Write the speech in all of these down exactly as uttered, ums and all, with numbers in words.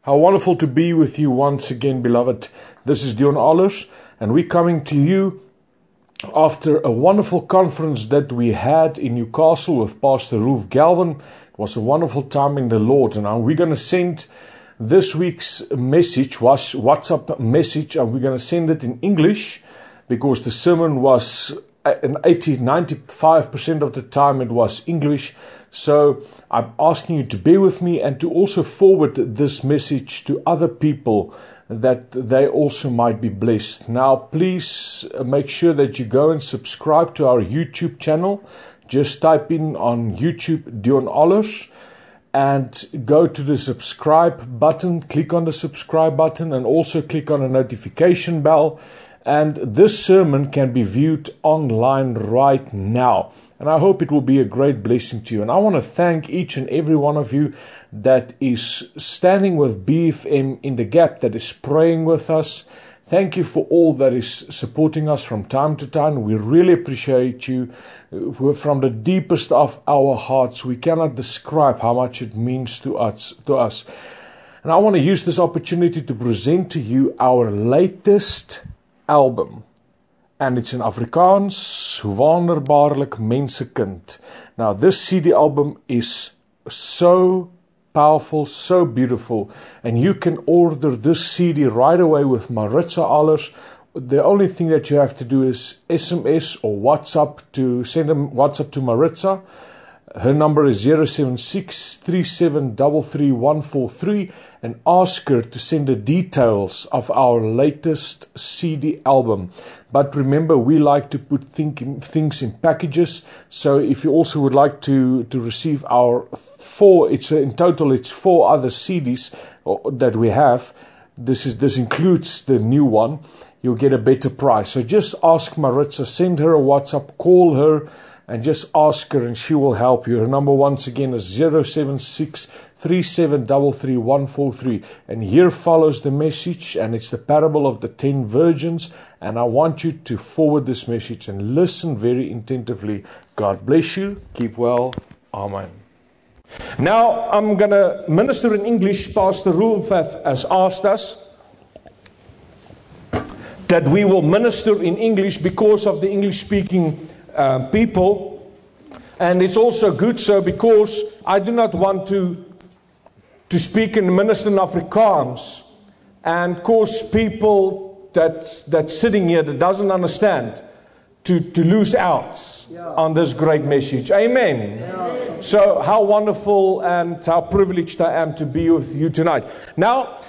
How wonderful to be with you once again, beloved. This is Dion Allers, and we're coming to you after a wonderful conference that we had in Newcastle with Pastor Ruth Galvin. It was a wonderful time in the Lord, and now we're going to send this week's message, was WhatsApp message, and we're going to send it in English because the sermon was an eighty, ninety-five percent of the time it was English. So I'm asking you to bear with me and to also forward this message to other people that they also might be blessed. Now, please make sure that you go and subscribe to our YouTube channel. Just type in on YouTube Dion Allers and go to the subscribe button. Click on the subscribe button and also click on the notification bell. And this sermon can be viewed online right now. And I hope it will be a great blessing to you. And I want to thank each and every one of you that is standing with B F M in the gap, that is praying with us. Thank you for all that is supporting us from time to time. We really appreciate you from the deepest of our hearts. We cannot describe how much it means to us. To us. And I want to use this opportunity to present to you our latest album. And it's in Afrikaans, Wonderbaarlik Mensekind. Now, this C D album is so powerful, so beautiful. And you can order this C D right away with Maritza Allers. The only thing that you have to do is S M S or WhatsApp to send a WhatsApp to Maritza. Her number is zero seven six, three seven three three, one four three and ask her to send the details of our latest C D album. But remember, we like to put think, things in packages. So if you also would like to, to receive our four, it's in total it's four other C Ds that we have. This is this includes the new one. You'll get a better price. So just ask Maritza, send her a WhatsApp, call her, and just ask her and she will help you. Her number once again is zero seven six, three seven three three, one four three. And here follows the message, and it's the parable of the ten virgins. And I want you to forward this message and listen very attentively. God bless you. Keep well. Amen. Now I'm going to minister in English. Pastor Rolf has asked us that we will minister in English because of the English-speaking Uh, people, and it's also good so because I do not want to to speak and minister in Afrikaans and cause people that that's sitting here that doesn't understand to to lose out yeah. on this great message. Amen. Yeah. So how wonderful and how privileged I am to be with you tonight. Now,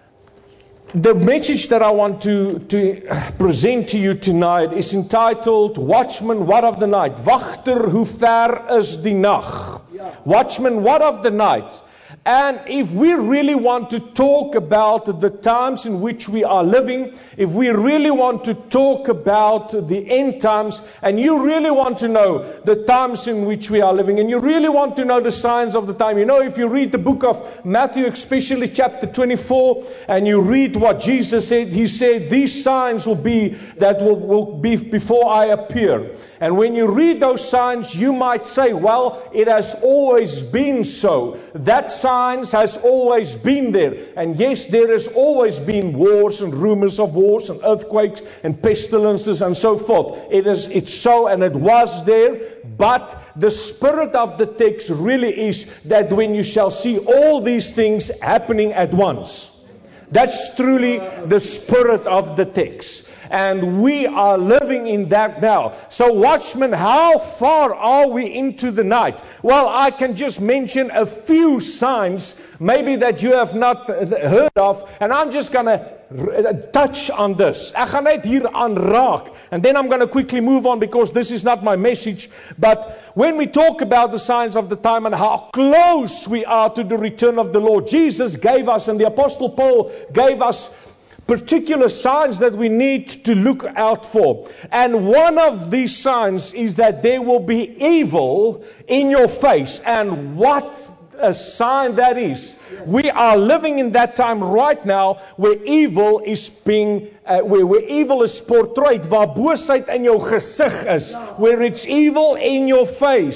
the message that I want to, to present to you tonight is entitled Watchman, What of the Night? Wachter, hoe ver is die nag? Watchman, what of the night? And if we really want to talk about the times in which we are living, if we really want to talk about the end times, and you really want to know the times in which we are living, and you really want to know the signs of the time, you know, if you read the book of Matthew, especially chapter twenty-four, and you read what Jesus said, He said, these signs will be, that will, will be before I appear. And when you read those signs, you might say, well, it has always been so. That signs has always been there. And yes, there has always been wars and rumors of wars and earthquakes and pestilences and so forth. It is, it's so, and it was there. But the spirit of the text really is that when you shall see all these things happening at once. That's truly the spirit of the text. And we are living in that now. So watchmen, how far are we into the night? Well, I can just mention a few signs, maybe that you have not heard of, and I'm just going to touch on this. Ek gaan net hier aanraak, and then I'm going to quickly move on because this is not my message. But when we talk about the signs of the time and how close we are to the return of the Lord, Jesus gave us, and the Apostle Paul gave us particular signs that we need to look out for. And one of these signs is that there will be evil in your face. And what a sign that is. We are living in that time right now where evil is being, uh, where, where evil is portrayed, waar boosheid in jou gesig is, where it's evil in your face.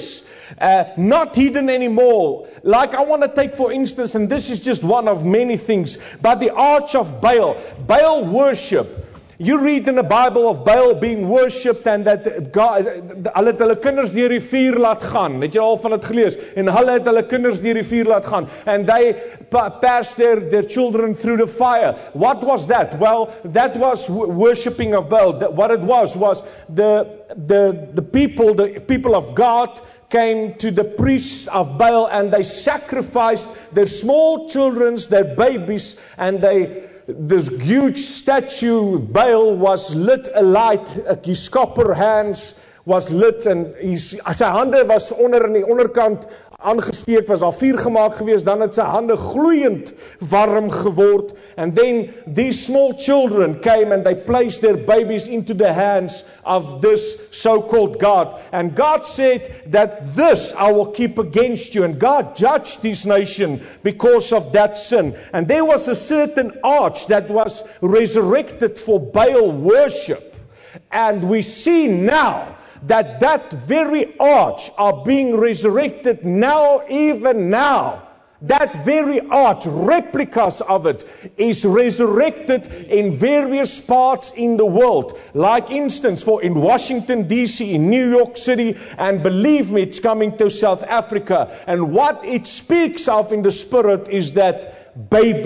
uh, not hidden anymore. Like I want to take for instance, and this is just one of many things, but the arch of Baal, Baal worship. You read in the Bible of Baal being worshipped and that God, hulle het hulle kinders deur die vuur laat gaan. Het jy al van dit gelees? En hulle het hulle kinders deur die vuur laat gaan. And they passed their, their children through the fire. What was that? Well, that was worshipping of Baal. What it was, was the, the, the people, the people of God came to the priests of Baal and they sacrificed their small children, their babies, and they this huge statue, Baal, was lit alight. His copper hands was lit and his, sy hande was onder in die onderkant aangesteek, was al vuur gemaak geweest, dan het sy hande gloeiend warm geword. And then these small children came and they placed their babies into the hands of this so-called God. And God said that this I will keep against you. And God judged this nation because of that sin. And there was a certain arch that was resurrected for Baal worship. And we see now that that very arch are being resurrected now, even now. That very arch, replicas of it, is resurrected in various parts in the world. Like instance, for in Washington, D C, in New York City, and believe me, it's coming to South Africa. And what it speaks of in the spirit is that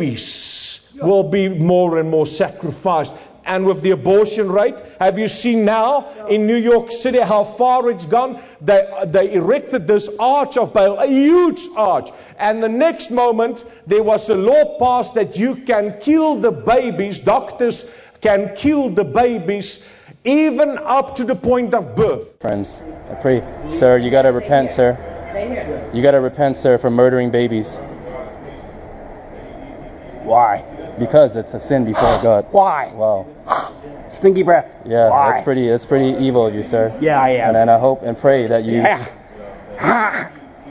babies will be more and more sacrificed. And with the abortion rate, have you seen now in New York City how far it's gone? They, they erected this arch of Baal, a huge arch. And the next moment, there was a law passed that you can kill the babies, doctors can kill the babies, even up to the point of birth. Friends, I pray, sir, you got to repent, sir. You got to repent, sir, for murdering babies. Why? Because it's a sin before God. Why? Wow. Stinky breath. Yeah, Why? that's pretty. That's pretty evil of you, sir. Yeah, I am. And, and I hope and pray that you. Yeah.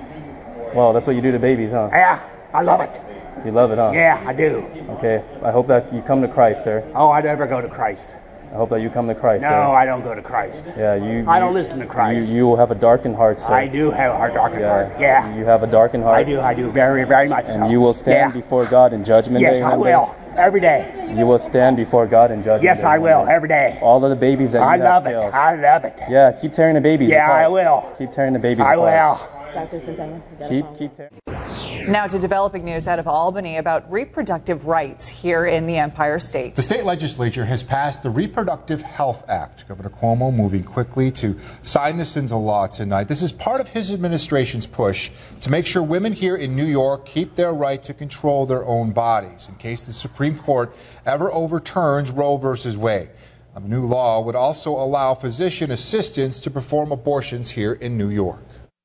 Well, that's what you do to babies, huh? Yeah, I love it. You love it, huh? Yeah, I do. Okay. I hope that you come to Christ, sir. Oh, I never go to Christ. I hope that you come to Christ, no, sir. No, I don't go to Christ. Yeah, you. I you, don't listen to Christ. You, you will have a darkened heart, sir. I do have a darkened yeah, heart. Yeah. You have a darkened heart. I do. I do very, very much. And so. you will stand yeah. before God in judgment yes, day. Yes, I will. Day. Every day. You will stand before God in judgment yes, day. Yes, I will. Day. Every day. All of the babies that I you love have it. killed. I love it. Yeah, keep tearing the babies yeah, apart. Yeah, I will. Keep tearing the babies I apart. I will. Doctor Centeno, keep, keep tearing. Now to developing news out of Albany about reproductive rights here in the Empire State. The state legislature has passed the Reproductive Health Act. Governor Cuomo moving quickly to sign this into law tonight. This is part of his administration's push to make sure women here in New York keep their right to control their own bodies in case the Supreme Court ever overturns Roe versus Wade. Now, the new law would also allow physician assistants to perform abortions here in New York.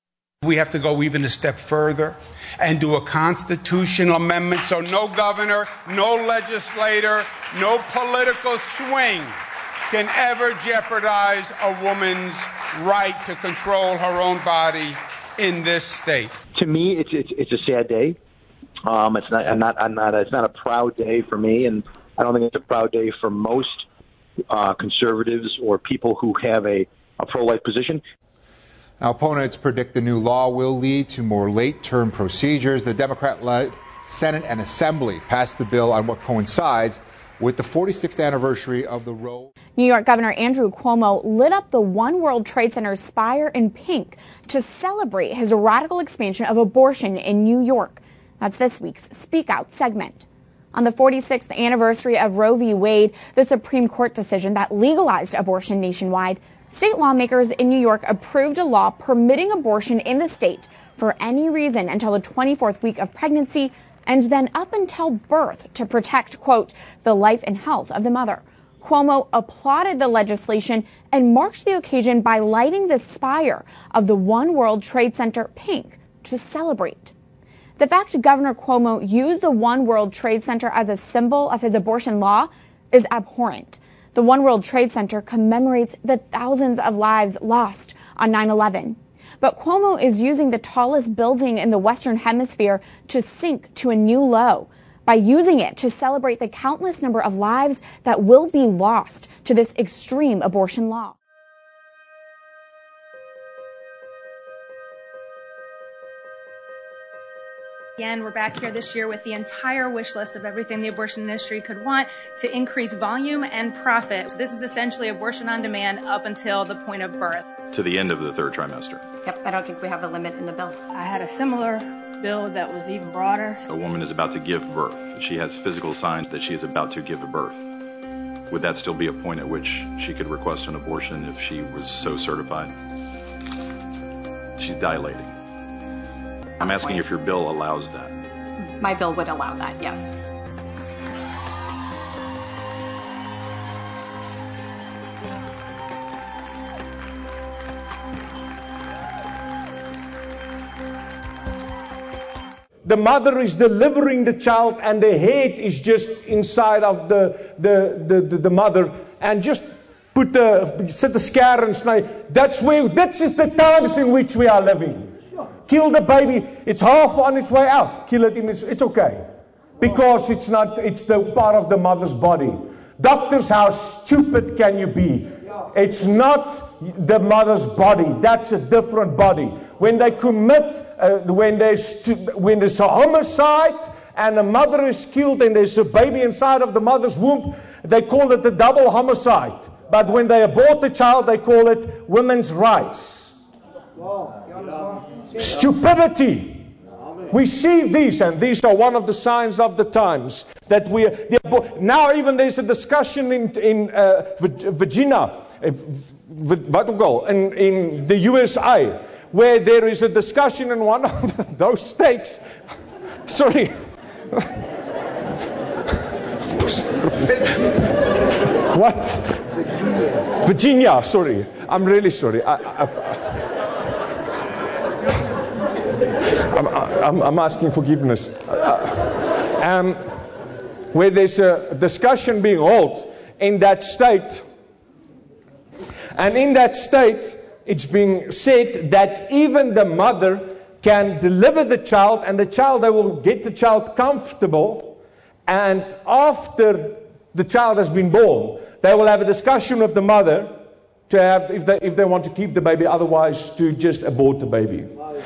We have to go even a step further and do a constitutional amendment so no governor, no legislator, no political swing can ever jeopardize a woman's right to control her own body in this state. To me, it's it's, it's a sad day. Um, it's not. I'm not. I'm not. It's not a proud day for me, and I don't think it's a proud day for most uh, conservatives or people who have a, a pro-life position. Now, opponents predict the new law will lead to more late-term procedures. The Democrat-led Senate and Assembly passed the bill on what coincides with the forty-sixth anniversary of the Roe. New York Governor Andrew Cuomo lit up the One World Trade Center spire in pink to celebrate his radical expansion of abortion in New York. That's this week's Speak Out segment. On the forty-sixth anniversary of Roe v. Wade, the Supreme Court decision that legalized abortion nationwide, state lawmakers in New York approved a law permitting abortion in the state for any reason until the twenty-fourth week of pregnancy and then up until birth to protect, quote, the life and health of the mother. Cuomo applauded the legislation and marked the occasion by lighting the spire of the One World Trade Center pink to celebrate. The fact Governor Cuomo used the One World Trade Center as a symbol of his abortion law is abhorrent. The One World Trade Center commemorates the thousands of lives lost on nine eleven. But Cuomo is using the tallest building in the Western Hemisphere to sink to a new low by using it to celebrate the countless number of lives that will be lost to this extreme abortion law. Again, we're back here this year with the entire wish list of everything the abortion industry could want to increase volume and profit. So this is essentially abortion on demand up until the point of birth. To the end of the third trimester. Yep, I don't think we have a limit in the bill. I had a similar bill that was even broader. A woman is about to give birth. She has physical signs that she is about to give a birth. Would that still be a point at which she could request an abortion if she was so certified? She's dilating. I'm asking if your bill allows that. My bill would allow that, yes. The mother is delivering the child and the head is just inside of the, the, the, the, the mother, and just put the, set the scare and snake. That's where, this is the times in which we are living. Kill the baby. It's half on its way out. Kill it in its, it's okay. Because it's not, it's the part of the mother's body. Doctors, how stupid can you be? It's not the mother's body. That's a different body. When they commit, uh, when, there's, when there's a homicide and a mother is killed and there's a baby inside of the mother's womb, they call it a double homicide. But when they abort the child, they call it women's rights. Stupidity. We see these, and these are one of the signs of the times that we. The, now, even there's a discussion in in uh, Virginia, in, in the U S A, where there is a discussion in one of those states. Sorry. What? Virginia. Virginia. Sorry, I'm really sorry. I, I, I'm, I'm, I'm asking forgiveness. Uh, um, where there's a discussion being held in that state, and in that state, it's being said that even the mother can deliver the child, and the child, they will get the child comfortable, and after the child has been born, they will have a discussion with the mother to have, if they if they want to keep the baby, otherwise to just abort the baby.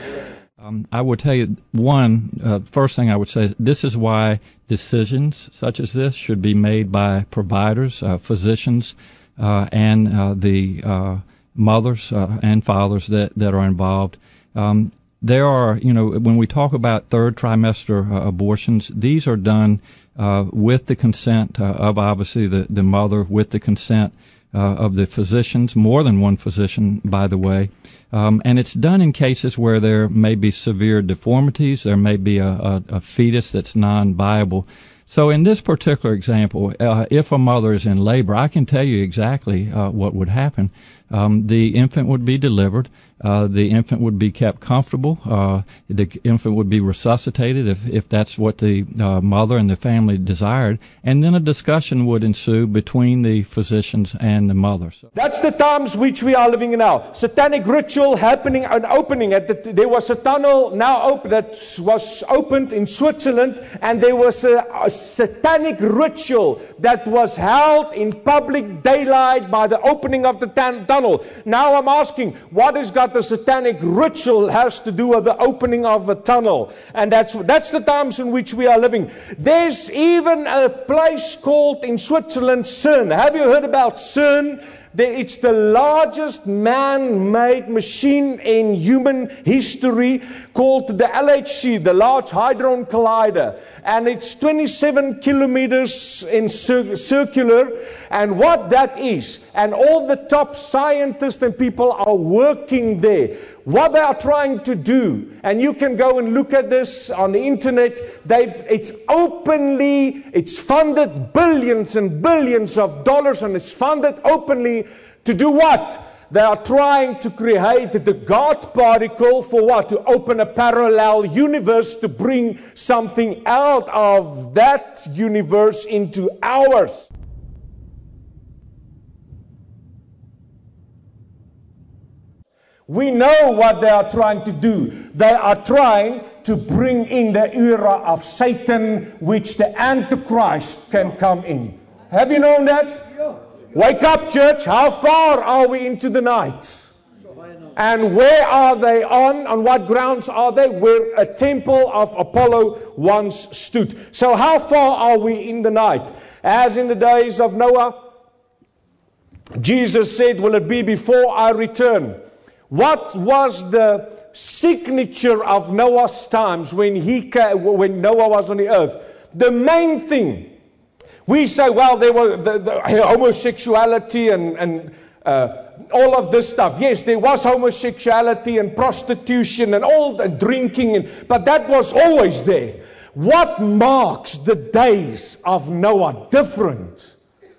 Um, I would tell you, one, uh, first thing I would say, this is why decisions such as this should be made by providers, uh, physicians, uh, and uh, the uh, mothers uh, and fathers that, that are involved. Um, there are, you know, when we talk about third trimester uh, abortions, these are done uh, with the consent uh, of, obviously, the, the mother, with the consent uh, of the physicians, more than one physician, by the way. Um, and it's done in cases where there may be severe deformities, there may be a, a, a fetus that's non-viable. So in this particular example, uh, if a mother is in labor, I can tell you exactly uh, what would happen. Um, the infant would be delivered. Uh, the infant would be kept comfortable. Uh, the infant would be resuscitated if, if that's what the uh, mother and the family desired. And then a discussion would ensue between the physicians and the mother. So that's the times which we are living in now. Satanic ritual happening and opening. At the, there was a tunnel now open, that was opened in Switzerland, and there was a, a satanic ritual that was held in public daylight by the opening of the tan- tunnel. Now I'm asking, what has got the satanic ritual has to do with the opening of a tunnel? And that's that's the times in which we are living. There's even a place called in Switzerland CERN. Have you heard about CERN? It's the largest man-made machine in human history, called the L H C, the Large Hadron Collider. And it's twenty-seven kilometers in cir- circular. And what that is, and all the top scientists and people are working there. What they are trying to do, and you can go and look at this on the internet, they've, it's openly, it's funded billions and billions of dollars, and it's funded openly to do what? They are trying to create the God particle for what? To open a parallel universe, to bring something out of that universe into ours. We know what they are trying to do. They are trying to bring in the era of Satan, which the Antichrist can come in. Have you known that? Wake up, church. How far are we into the night? And where are they on? On what grounds are they? Where a temple of Apollo once stood. So how far are we in the night? As in the days of Noah, Jesus said, will it be before I return? What was the signature of Noah's times when he when Noah was on the earth? The main thing, we say, well, there were the, the homosexuality and, and uh, all of this stuff. Yes, there was homosexuality and prostitution and all the drinking, and, but that was always there. What marks the days of Noah different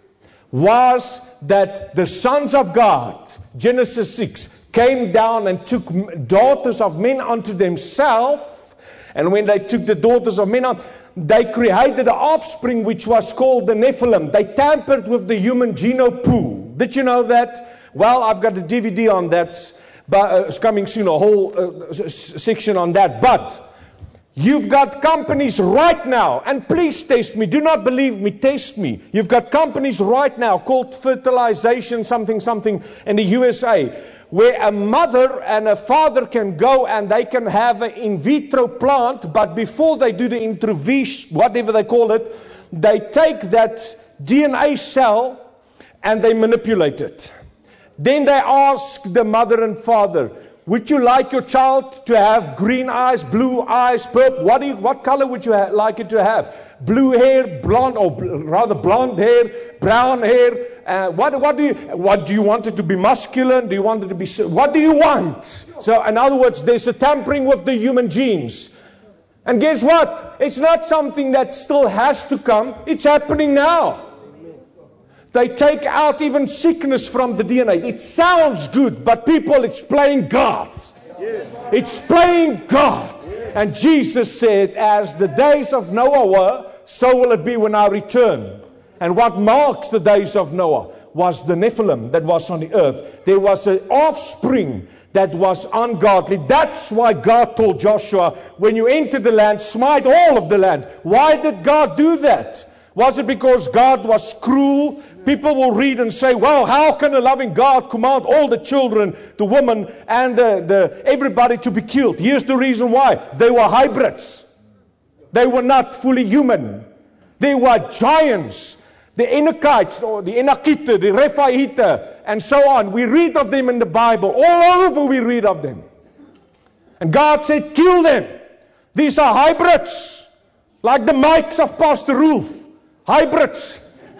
was that the sons of God, Genesis six, came down and took daughters of men unto themselves. And when they took the daughters of men, they created an offspring which was called the Nephilim. They tampered with the human genome pool. Did you know that? Well, I've got a D V D on that. But uh, it's coming soon, a whole uh, s- section on that. But you've got companies right now, and please test me. Do not believe me, test me. You've got companies right now called fertilization something something in the U S A, where a mother and a father can go and they can have an in vitro plant, but before they do the introvision, whatever they call it, they take that D N A cell and they manipulate it. Then they ask the mother and father, would you like your child to have green eyes, blue eyes, purple? What do you, what color would you ha- like it to have? Blue hair, blonde, or bl- rather blonde hair, brown hair. Uh, what, what do you, what do you want it to be? Muscular? Do you want it to be? What do you want? So, in other words, there's a tampering with the human genes. And guess what? It's not something that still has to come. It's happening now. They take out even sickness from the D N A. It sounds good, but people, it's playing God. It's playing God. And Jesus said, as the days of Noah were, so will it be when I return. And what marks the days of Noah was the Nephilim that was on the earth. There was an offspring that was ungodly. That's why God told Joshua, when you enter the land, smite all of the land. Why did God do that? Was it because God was cruel? People will read and say, well, how can a loving God command all the children, the women, and the, the everybody to be killed? Here's the reason why. They were hybrids. They were not fully human. They were giants. The Enochites, or the Enakite, the Rephaite, and so on. We read of them in the Bible. All over we read of them. And God said, kill them. These are hybrids. Like the mics of Pastor Ruth. Hybrids.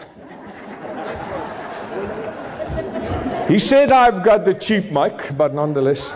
He said, I've got the cheap mic, but nonetheless.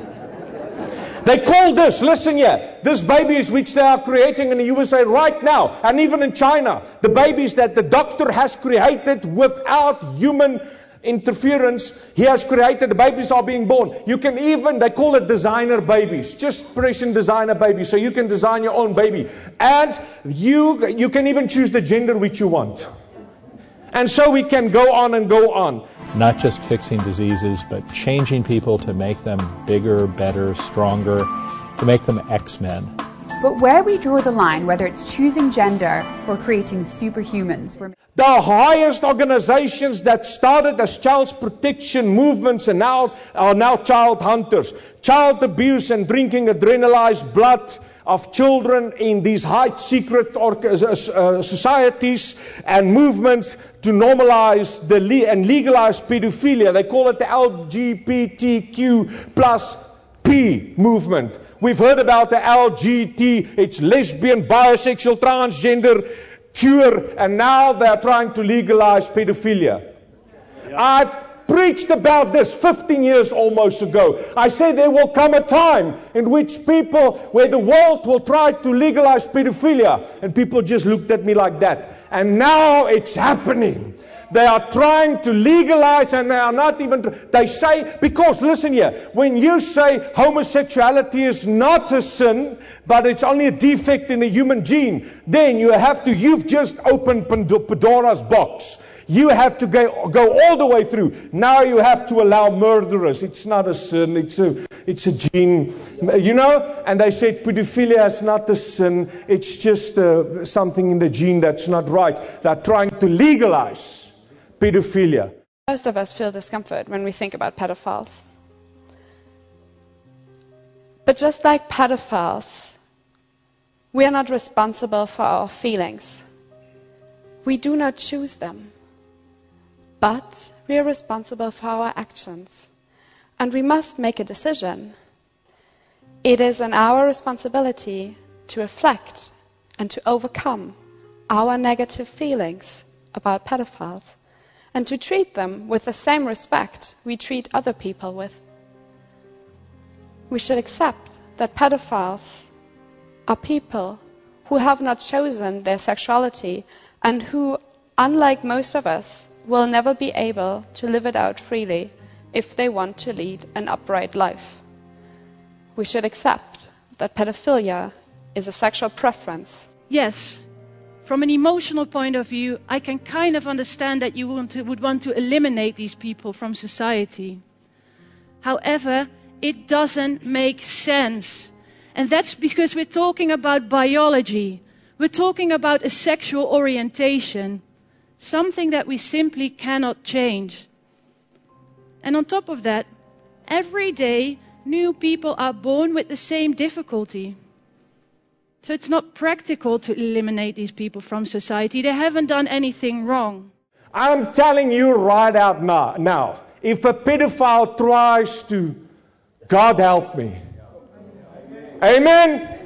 They call this, listen here, this babies which they are creating in the U S A right now, and even in China, the babies that the doctor has created without human interference, he has created, the babies are being born. You can even, they call it designer babies, just press in designer baby, so you can design your own baby. And you, you can even choose the gender which you want. And so we can go on and go on. Not just fixing diseases, but changing people to make them bigger, better, stronger, to make them X-Men. But where we draw the line, whether it's choosing gender or creating superhumans, we're... The highest organizations that started as child protection movements and now are now child hunters. Child abuse and drinking adrenalized blood of children in these high secret or, uh, uh, societies and movements to normalize the le- and legalize pedophilia. They call it the L G B T Q plus P movement. We've heard about the L G B T, it's lesbian, bisexual, transgender, queer, and now they're trying to legalize pedophilia. Yeah. I've preached about this fifteen years almost ago. I say there will come a time in which people, where the world will try to legalize pedophilia, and people just looked at me like that. And now it's happening. They are trying to legalize, and they are not even, they say, because listen here, when you say homosexuality is not a sin, but it's only a defect in the human gene, then you have to, you've just opened Pandora's box. You have to go, go all the way through. Now you have to allow murderers. It's not a sin. It's a, it's a gene. You know? And they said pedophilia is not a sin. It's just uh, something in the gene that's not right. They're trying to legalize pedophilia. Most of us feel discomfort when we think about pedophiles. But just like pedophiles, we are not responsible for our feelings. We do not choose them. But we are responsible for our actions. And we must make a decision. It is in our responsibility to reflect and to overcome our negative feelings about pedophiles and to treat them with the same respect we treat other people with. We should accept that pedophiles are people who have not chosen their sexuality and who, unlike most of us, will never be able to live it out freely if they want to lead an upright life. We should accept that pedophilia is a sexual preference. Yes, from an emotional point of view, I can kind of understand that you want to, would want to eliminate these people from society. However, it doesn't make sense. And that's because we're talking about biology. We're talking about a sexual orientation, something that we simply cannot change. And on top of that, every day new people are born with the same difficulty. So it's not practical to eliminate these people from society. They haven't done anything wrong. I'm telling you right out now, now, if a pedophile tries to, God help me. Amen?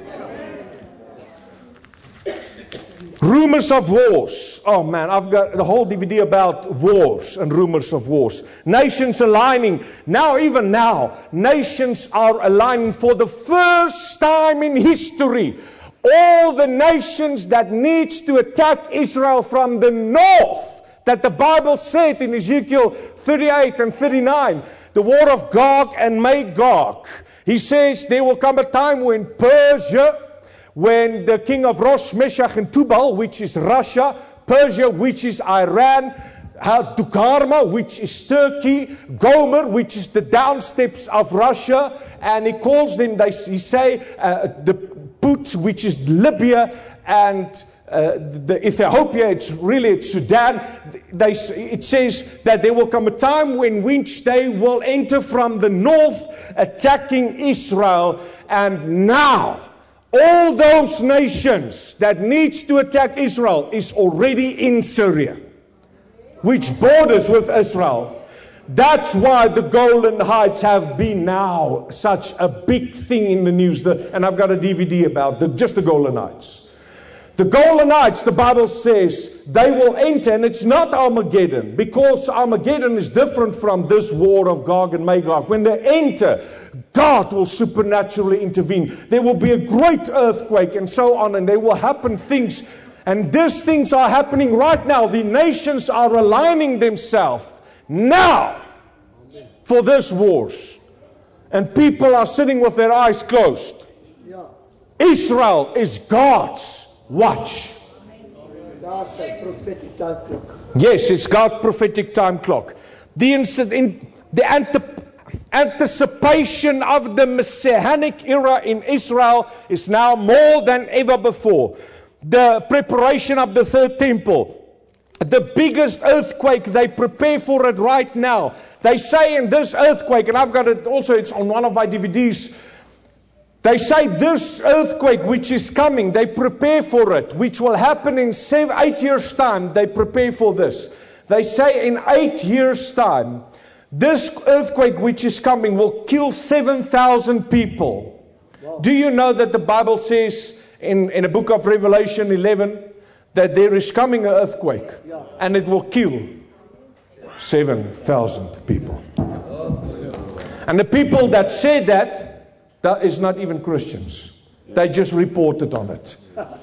Rumors of wars. Oh man, I've got the whole D V D about wars and rumors of wars. Nations aligning. Now, even now, nations are aligning for the first time in history. All the nations that needs to attack Israel from the north, that the Bible said in Ezekiel thirty-eight and thirty-nine, the war of Gog and Magog. He says there will come a time when Persia, when the king of Rosh, Meshach, and Tubal, which is Russia, Persia, which is Iran, Dukarma, which is Turkey, Gomer, which is the downsteps of Russia, and he calls them, they, he say, uh, the Put, which is Libya, and uh, the Ethiopia, it's really it's Sudan. They, it says that there will come a time when which they will enter from the north, attacking Israel, and now, all those nations that needs to attack Israel is already in Syria, which borders with Israel. That's why the Golan Heights have been now such a big thing in the news. The, and I've got a D V D about the, just the Golan Heights. The Golan Heights, the Bible says, they will enter, and it's not Armageddon, because Armageddon is different from this war of Gog and Magog. When they enter, God will supernaturally intervene. There will be a great earthquake and so on, and there will happen things. And these things are happening right now. The nations are aligning themselves now for these wars. And people are sitting with their eyes closed. Israel is God's watch. Yes, it's God's prophetic time clock. The, in, the antip- anticipation of the Messianic era in Israel is now more than ever before. The preparation of the third temple. The biggest earthquake, they prepare for it right now. They say in this earthquake, and I've got it also, it's on one of my D V Ds. They say this earthquake which is coming, they prepare for it, which will happen in seven, eight years' time. They prepare for this. They say in eight years' time, this earthquake which is coming will kill seven thousand people. Wow. Do you know that the Bible says in, in the book of Revelation eleven that there is coming an earthquake, yeah, and it will kill seven thousand people? And the people that said that, that is not even Christians. They just reported on it.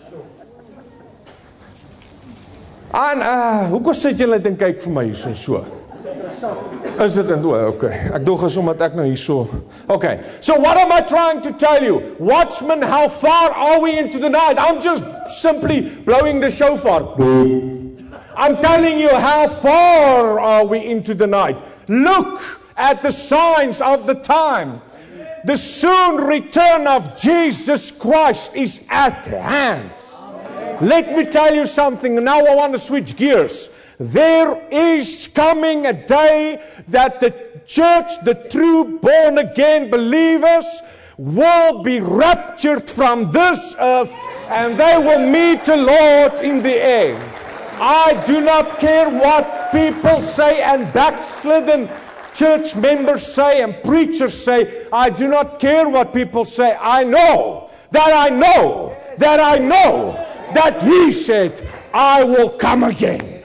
En uh, hoekom sit julle en kyk vir my hierso so? Is dit en oh, okay. Ek dog as omdat ek nou hierso. Okay. So what am I trying to tell you? Watchmen, how far are we into the night? I'm just simply blowing the shofar. I'm telling you how far are we into the night. Look at the signs of the time. The soon return of Jesus Christ is at hand. Let me tell you something. Now I want to switch gears. There is coming a day that the church, the true born again believers, will be raptured from this earth, and they will meet the Lord in the air. I do not care what people say and backslidden church members say and preachers say. I do not care what people say. I know that I know that I know that He said, I will come again.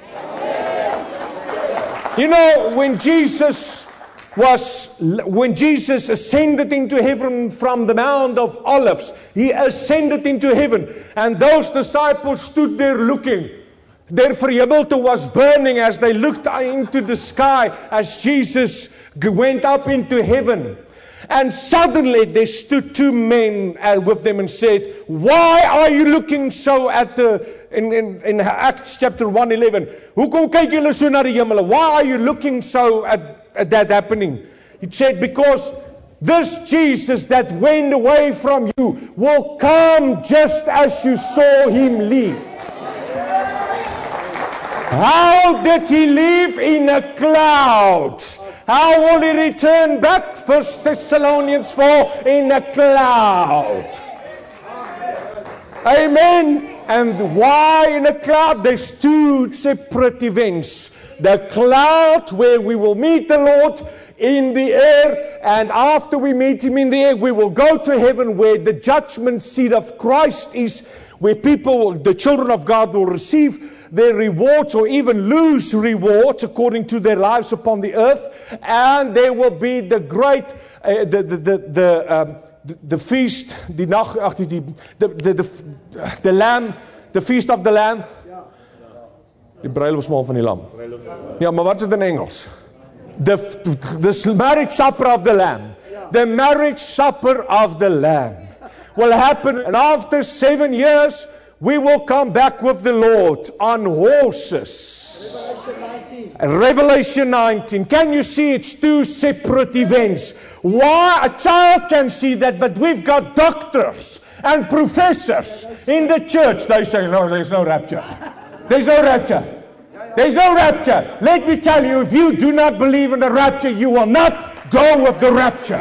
You know, when Jesus was, when Jesus ascended into heaven from the Mount of Olives, He ascended into heaven, and those disciples stood there looking. Their verhemelte was burning as they looked into the sky as Jesus went up into heaven. And suddenly there stood two men with them and said, why are you looking so at the, in, in, in Acts chapter one eleven, hoekom kyk julle so na die hemel? Why are you looking so at, at that happening? He said, because this Jesus that went away from you will come just as you saw Him leave. How did He leave? In a cloud. How will He return back? First Thessalonians four, in a cloud. Amen. And why in a cloud? There's two separate events. The cloud where we will meet the Lord in the air, and after we meet Him in the air, we will go to heaven where the judgment seat of Christ is, where people, the children of God, will receive their rewards or even lose rewards according to their lives upon the earth. And there will be the great, uh, the, the, the, the, um, the, the feast, the, the, the, the, the lamb, the feast of the lamb. Die bruilofsmaal van die lam. Ja, maar wat is dit in Engels? The, the marriage supper of the lamb. The marriage supper of the lamb will happen, and after seven years, we will come back with the Lord on horses. Revelation nineteen. Revelation nineteen. Can you see it's two separate events? Why? A child can see that, but we've got doctors and professors in the church. They say, no, there's no rapture. There's no rapture. There's no rapture. Let me tell you, if you do not believe in the rapture, you will not go with the rapture.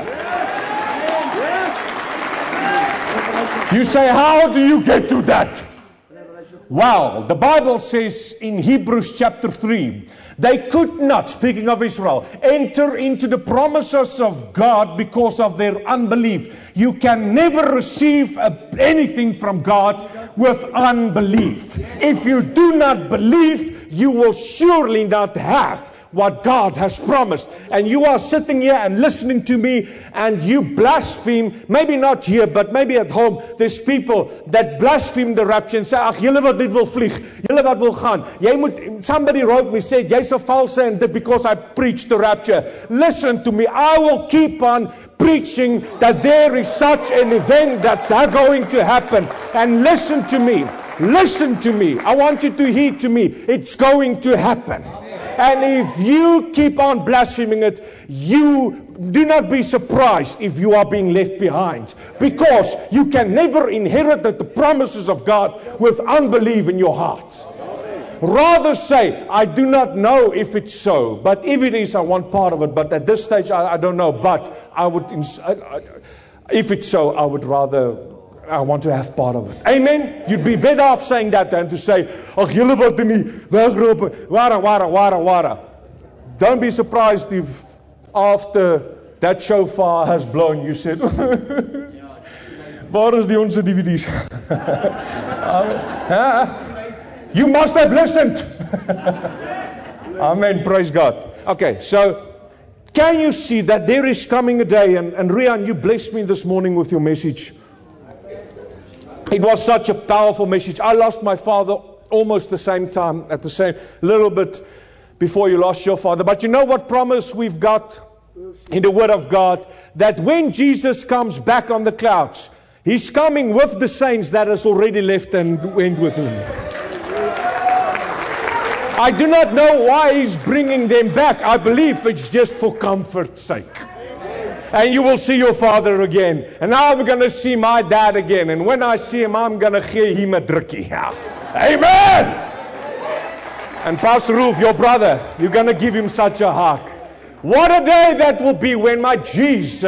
You say, how do you get to that? Well, the Bible says in Hebrews chapter three, they could not, speaking of Israel, enter into the promises of God because of their unbelief. You can never receive anything from God with unbelief. If you do not believe, you will surely not have what God has promised. And you are sitting here and listening to me and you blaspheme, maybe not here, but maybe at home. There's people that blaspheme the rapture and say, ag, julle wat dit wil vlieg, julle wat wil gaan. Jy moet, somebody wrote me, said, jy's a false and because I preached the rapture. Listen to me, I will keep on preaching that there is such an event that's going to happen. And listen to me, listen to me. I want you to heed to me. It's going to happen. And if you keep on blaspheming it, you do not be surprised if you are being left behind. Because you can never inherit the promises of God with unbelief in your heart. Rather say, I do not know if it's so, but if it is, I want part of it. But at this stage, I, I don't know. But I would, if it's so, I would rather, I want to have part of it. Amen? You'd be better off saying that than to say, ag julle wat in die weggeroep, wara, wara, wara, wara. Don't be surprised if after that shofar has blown, you said, waar is die onze D V D's? You must have listened. Amen. Praise God. Okay, so can you see that there is coming a day, and, and Rian, you blessed me this morning with your message. It was such a powerful message. I lost my father almost the same time, at the same, little bit before you lost your father. But you know what promise we've got in the Word of God? That when Jesus comes back on the clouds, He's coming with the saints that has already left and went with Him. I do not know why He's bringing them back. I believe it's just for comfort's sake. And you will see your father again. And now I'm going to see my dad again. And when I see him, I'm going to give him a drukkie. Amen! And Pastor Rolf, your brother, you're going to give him such a hug. What a day that will be when my Jesus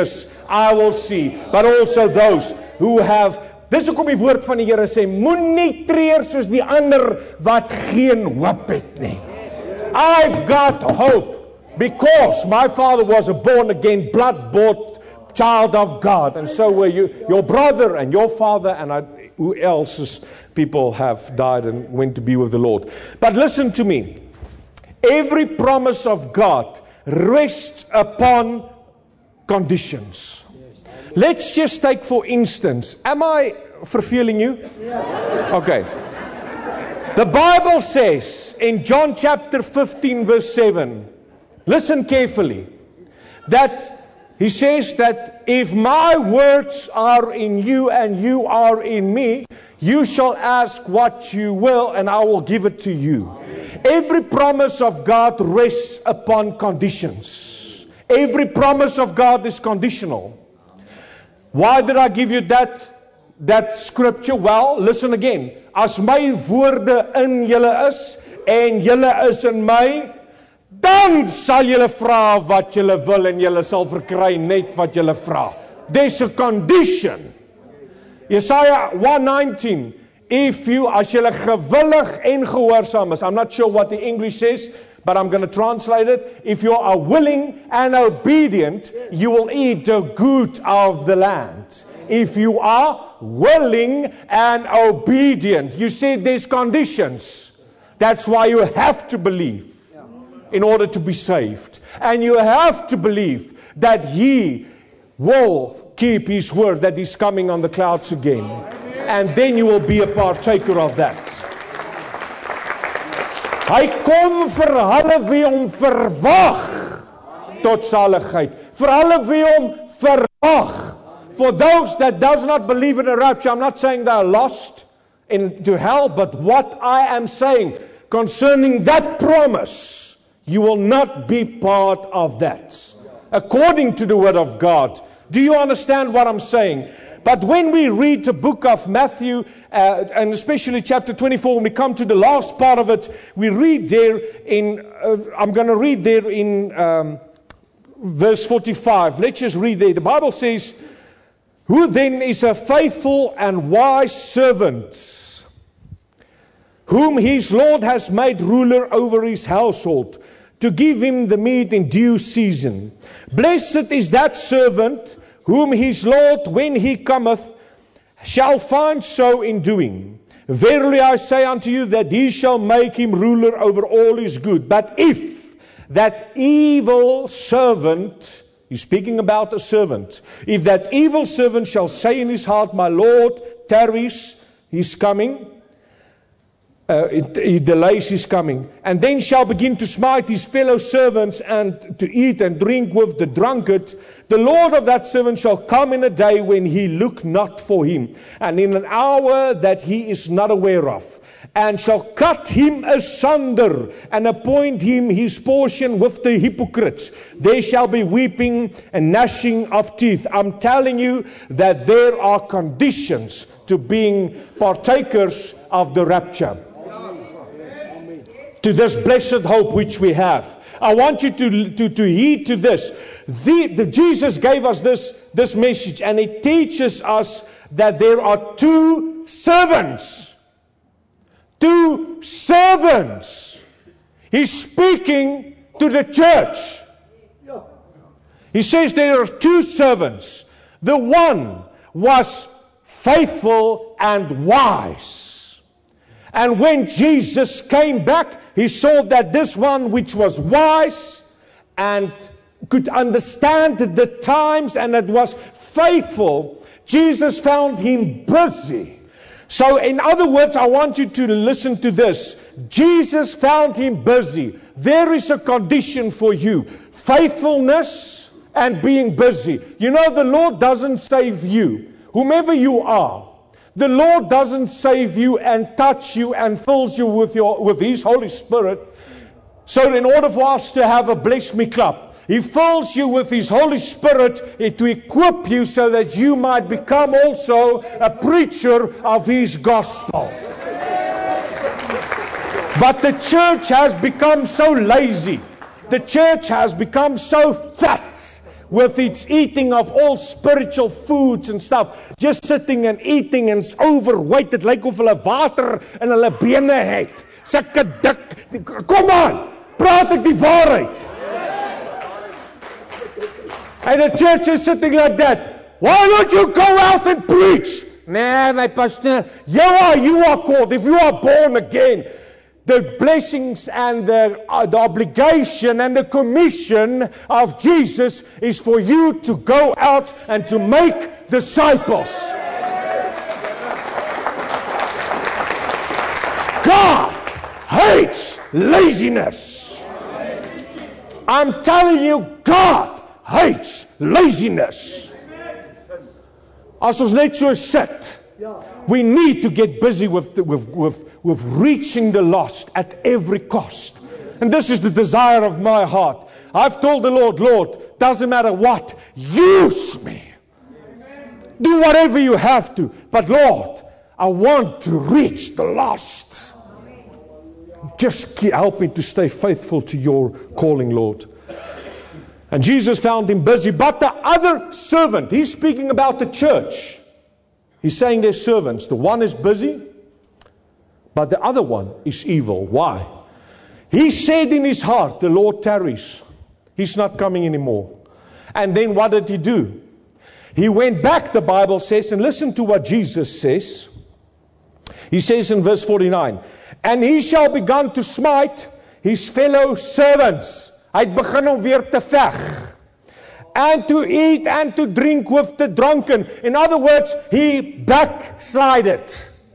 I will see. But also those who have, dis hoekom die woord van die Here sê, moenie treur soos die ander wat geen hoop het nie. I've got hope because my father was a born again, blood bought child of God, and so were you, your brother and your father, and I, who else's people have died and went to be with the Lord. But listen to me. Every promise of God rests upon conditions. Let's just take for instance, am I verveling you? Okay. The Bible says in John chapter fifteen verse seven, listen carefully, that he says that if my words are in you and you are in me, you shall ask what you will and I will give it to you. Every promise of God rests upon conditions. Every promise of God is conditional. Why did I give you that, that scripture? Well, listen again. As my woorde in julle is en julle is in my, dan sal julle vra wat julle wil en julle sal verkry net wat julle vra. There's a condition. Jesaja one nineteen, if you, as julle gewillig en gehoorsaam is, I'm not sure what the English says, but I'm going to translate it. If you are willing and obedient, you will eat the good of the land. If you are willing and obedient. You see, there's conditions. That's why you have to believe in order to be saved. And you have to believe that He will keep His word, that He's coming on the clouds again. And then you will be a partaker of that. Hy kom vir hulle wie hom verwag tot saligheid. Vir hulle wie hom verwag. For those that does not believe in a rapture, I'm not saying they are lost into hell, but what I am saying concerning that promise, you will not be part of that. According to the word of God. Do you understand what I'm saying? But when we read the book of Matthew, uh, and especially chapter twenty-four, when we come to the last part of it, we read there in, uh, I'm going to read there in um, verse forty-five. Let's just read there. The Bible says, who then is a faithful and wise servant, whom his Lord has made ruler over his household, to give him the meat in due season. Blessed is that servant, whom his Lord, when he cometh, shall find so in doing. Verily I say unto you, that he shall make him ruler over all his good. But if that evil servant, he's speaking about a servant, if that evil servant shall say in his heart, my Lord tarries his coming, Uh, it, he delays his coming, and then shall begin to smite his fellow servants and to eat and drink with the drunkard, the Lord of that servant shall come in a day when he look not for him, and in an hour that he is not aware of, and shall cut him asunder and appoint him his portion with the hypocrites. There shall be weeping and gnashing of teeth. I'm telling you that there are conditions to being partakers of the rapture, to this blessed hope which we have. I want you to, to, to heed to this. The, the Jesus gave us this, this message, and it teaches us that there are two servants. Two servants. He's speaking to the church. He says there are two servants. The one was faithful and wise. And when Jesus came back, He saw that this one which was wise and could understand the times and that was faithful, Jesus found him busy. So in other words, I want you to listen to this. Jesus found him busy. There is a condition for you. Faithfulness and being busy. You know, the Lord doesn't save you, whomever you are. The Lord doesn't save you and touch you and fills you with your with His Holy Spirit. So in order for us to have a Bless Me Club, He fills you with His Holy Spirit to equip you so that you might become also a preacher of His gospel. But the church has become so lazy. The church has become so fat with its eating of all spiritual foods and stuff, just sitting and eating and overweight. Dit lyk of hulle water in hulle bene het. Sulke dik. Kom aan, praat ek die waarheid? And the church is sitting like that. Why don't you go out and preach? Nah, my pastor, you are, you are called. If you are born again, the blessings and the, uh, the obligation and the commission of Jesus is for you to go out and to make disciples. God hates laziness. I'm telling you, God hates laziness. As ons net so sit, we need to get busy with, the, with, with, with reaching the lost at every cost. And this is the desire of my heart. I've told the Lord, Lord, doesn't matter what, use me. Do whatever you have to. But Lord, I want to reach the lost. Just help me to stay faithful to your calling, Lord. And Jesus found him busy. But the other servant, he's speaking about the church. He's saying they're servants. The one is busy, but the other one is evil. Why? He said in his heart, the Lord tarries. He's not coming anymore. And then what did he do? He went back, the Bible says, and listen to what Jesus says. He says in verse forty-nine, and he shall begin to smite his fellow servants. Hy het begin om weer te veg. And to eat and to drink with the drunken. In other words, he backslided.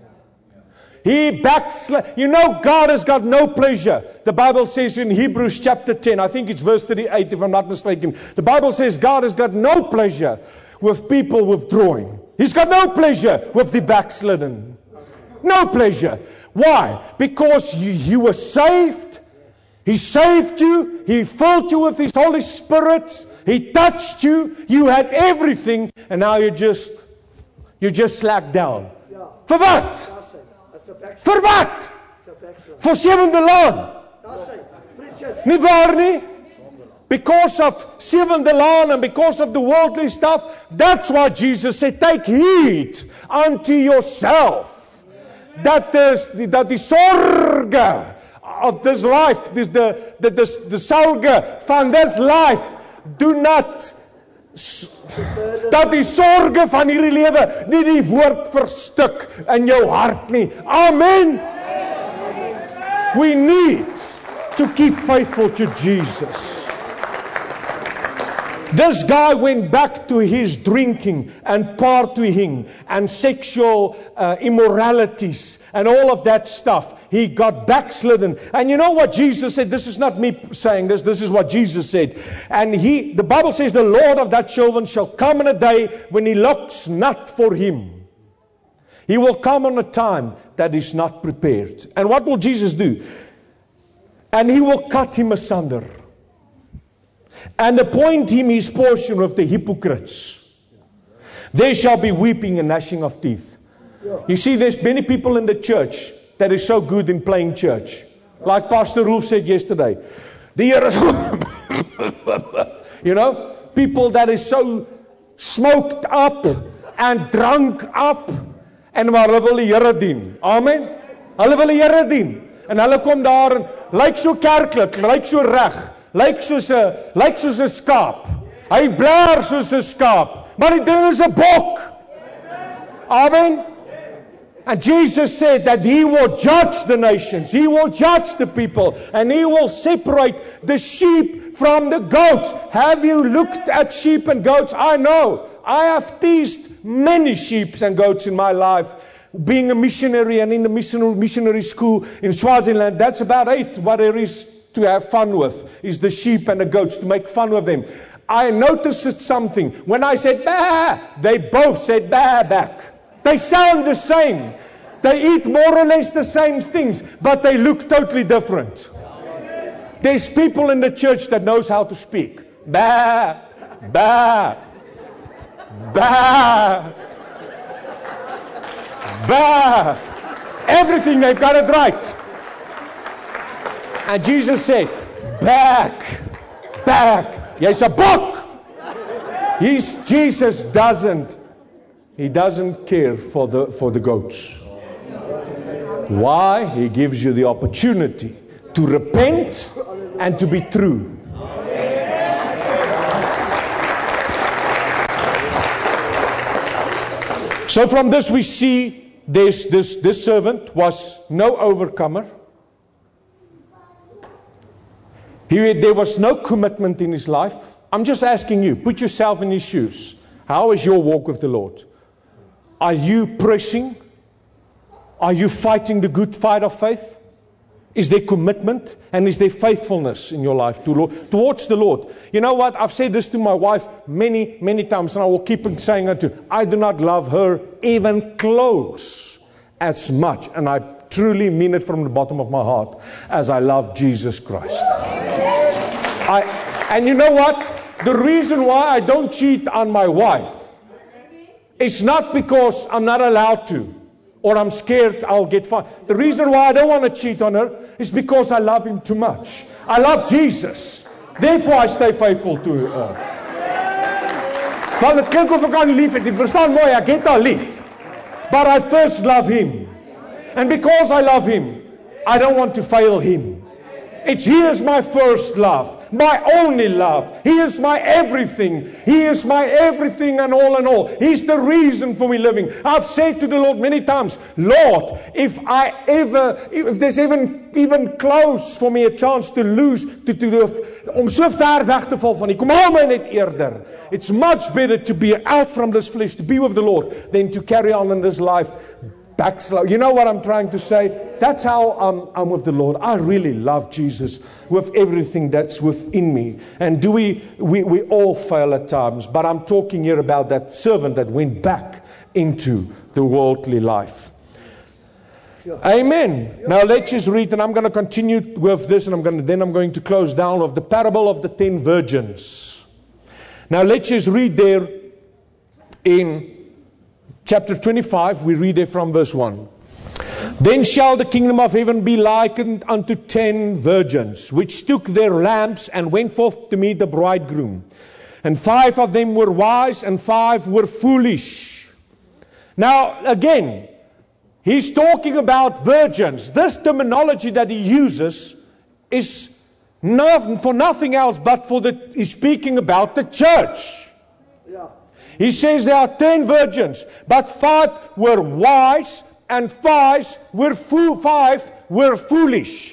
He backslid. You know, God has got no pleasure. The Bible says in Hebrews chapter ten, I think it's verse thirty-eight if I'm not mistaken. The Bible says God has got no pleasure with people withdrawing. He's got no pleasure with the backslidden. No pleasure. Why? Because you, you were saved. He saved you. He filled you with His Holy Spirit. He touched you. You had everything. And now you just, you just slack down. For what? For what? For sevende laan. Nie waar nie? Because of sevende laan and because of the worldly stuff. That's why Jesus said, take heed unto yourself. That is dat die sorge of this life, this the the the, the sorge van this life, do not dat die sorge van hierdie lewe nie die woord verstik in jou hart nie. Amen. We need to keep faithful to Jesus. This guy went back to his drinking and partying and sexual uh, immoralities and all of that stuff. He got backslidden. And you know what Jesus said? This is not me saying this. This is what Jesus said. And he, the Bible says, the Lord of that children shall come in a day when he looks not for him. He will come on a time that is not prepared. And what will Jesus do? And he will cut him asunder. And appoint him his portion with the hypocrites. There shall be weeping and gnashing of teeth. You see, there's many people in the church that is so good in playing church. Like Pastor Rolf said yesterday. The you know, people that is so smoked up and drunk up en maar hulle wil die Here dien. Amen. Hulle wil die Here dien. En hulle kom daar en lyk so kerklik, lyk so reg. Lyk soos 'n lyk soos 'n skaap. Hy blaar soos 'n skaap, maar die ding is 'n bok. Amen. And Jesus said that He will judge the nations. He will judge the people. And He will separate the sheep from the goats. Have you looked at sheep and goats? I know. I have teased many sheep and goats in my life. Being a missionary and in the missionary, missionary school in Swaziland, that's about it. What there is to have fun with is the sheep and the goats, to make fun with them. I noticed something. When I said bah, they both said bah back. They sound the same. They eat more or less the same things, but they look totally different. There's people in the church that knows how to speak. Bah, bah, bah, bah. Everything, they've got it right. And Jesus said, back, back. Jy's 'n bok. He's, Jesus doesn't, he doesn't care for the, for the goats. Why? He gives you the opportunity to repent and to be true. So from this we see this, this, this servant was no overcomer. He, there was no commitment in his life. I'm just asking you, put yourself in his shoes. How is your walk with the Lord? Are you pressing? Are you fighting the good fight of faith? Is there commitment and is there faithfulness in your life to Lord, towards the Lord? You know what? I've said this to my wife many, many times, and I will keep saying it to her. I do not love her even close as much, and I truly mean it from the bottom of my heart, as I love Jesus Christ. I, and you know what? The reason why I don't cheat on my wife is not because I'm not allowed to, or I'm scared I'll get fired. The reason why I don't want to cheat on her is because I love him too much. I love Jesus. Therefore I stay faithful to her. Want dit klink of ek haar lief het. Jy verstaan mooi, ek het haar lief. But I first love him. And because I love him, I don't want to fail him. It's he is my first love. My only love. He is my everything. He is my everything and all in all. He's the reason for me living. I've said to the Lord many times, Lord, if I ever, if there's even even close for me a chance to lose, to, to, om so ver weg te val van U, kom haal my net eerder. It's much better to be out from this flesh, to be with the Lord, than to carry on in this life backslide. You know what I'm trying to say? That's how I'm, I'm with the Lord. I really love Jesus with everything that's within me. And do we, we, we all fail at times, but I'm talking here about that servant that went back into the worldly life. Sure. Amen. Sure. Now let's just read, and I'm going to continue with this, and I'm going to, then I'm going to close down of the parable of the ten virgins. Now let's just read there in chapter twenty-five, we read it from verse one. Then shall the kingdom of heaven be likened unto ten virgins, which took their lamps and went forth to meet the bridegroom. And five of them were wise, and five were foolish. Now, again, he's talking about virgins. This terminology that he uses is not for nothing else but for the, he's speaking about the church. He says there are ten virgins, but five were wise and five were fo- five were foolish.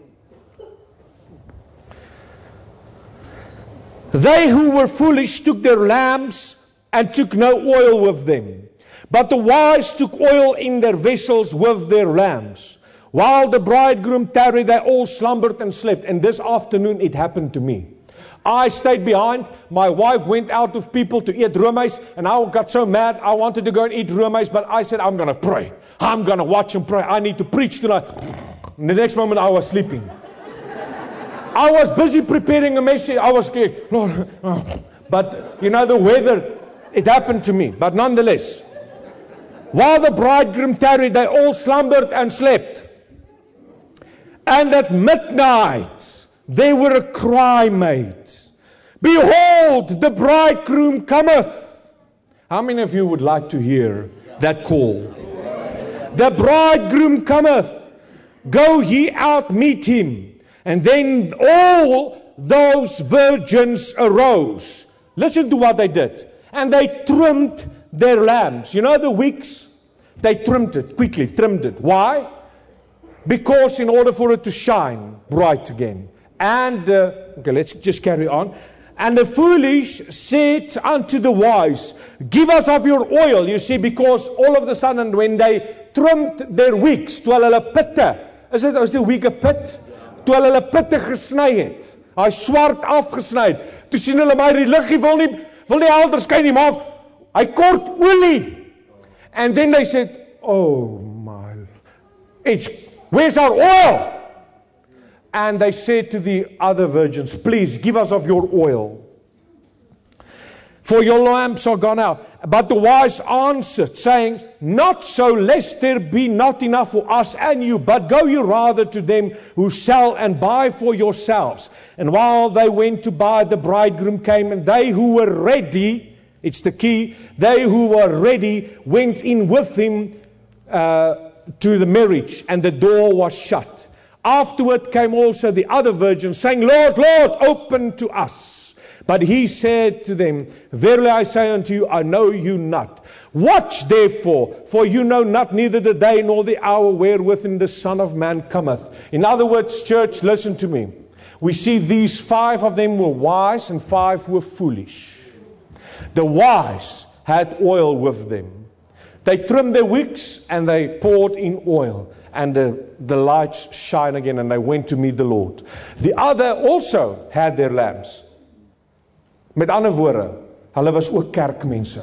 They who were foolish took their lamps and took no oil with them. But the wise took oil in their vessels with their lamps. While the bridegroom tarried, they all slumbered and slept. And this afternoon it happened to me. I stayed behind. My wife went out with people to eat roomys, and I got so mad. I wanted to go and eat roomys, but I said, I'm going to pray. I'm going to watch and pray. I need to preach tonight. And the next moment, I was sleeping. I was busy preparing a message. I was scared. Lord. But, you know, the weather, it happened to me. But nonetheless, while the bridegroom tarried, they all slumbered and slept. And at midnight, there were a cry made. Behold, the bridegroom cometh. How many of you would like to hear that call? The bridegroom cometh. Go ye out, meet him. And then all those virgins arose. Listen to what they did. And they trimmed their lamps. You know the wicks? They trimmed it quickly, trimmed it. Why? Because in order for it to shine bright again. And, uh, okay, let's just carry on. And the foolish said unto the wise, give us of your oil. You see, because all of a sudden when they trimmed their wicks, terwyl hulle pitte, is dit as die wieke pit? Terwyl hulle pitte gesny het, hy swart afgesny het, toe sien hulle my die liggie wil nie, wil nie helder skyn nie, maak, hy kort olie. And then they said, oh my, it's, where's our oil? And they said to the other virgins, please give us of your oil, for your lamps are gone out. But the wise answered, saying, not so, lest there be not enough for us and you, but go you rather to them who sell and buy for yourselves. And while they went to buy, the bridegroom came, and they who were ready It's the key. They who were ready went in with him uh, to the marriage, and the door was shut. Afterward came also the other virgins, saying, Lord, Lord, open to us. But he said to them, Verily I say unto you, I know you not. Watch therefore, for you know not neither the day nor the hour wherewith the Son of Man cometh. In other words, church, listen to me. We see these five of them were wise and five were foolish. The wise had oil with them. They trimmed their wicks and they poured in oil. And the, the lights shine again, and they went to meet the Lord. The other also had their lamps. Met ander woorde, hulle was ook kerkmense.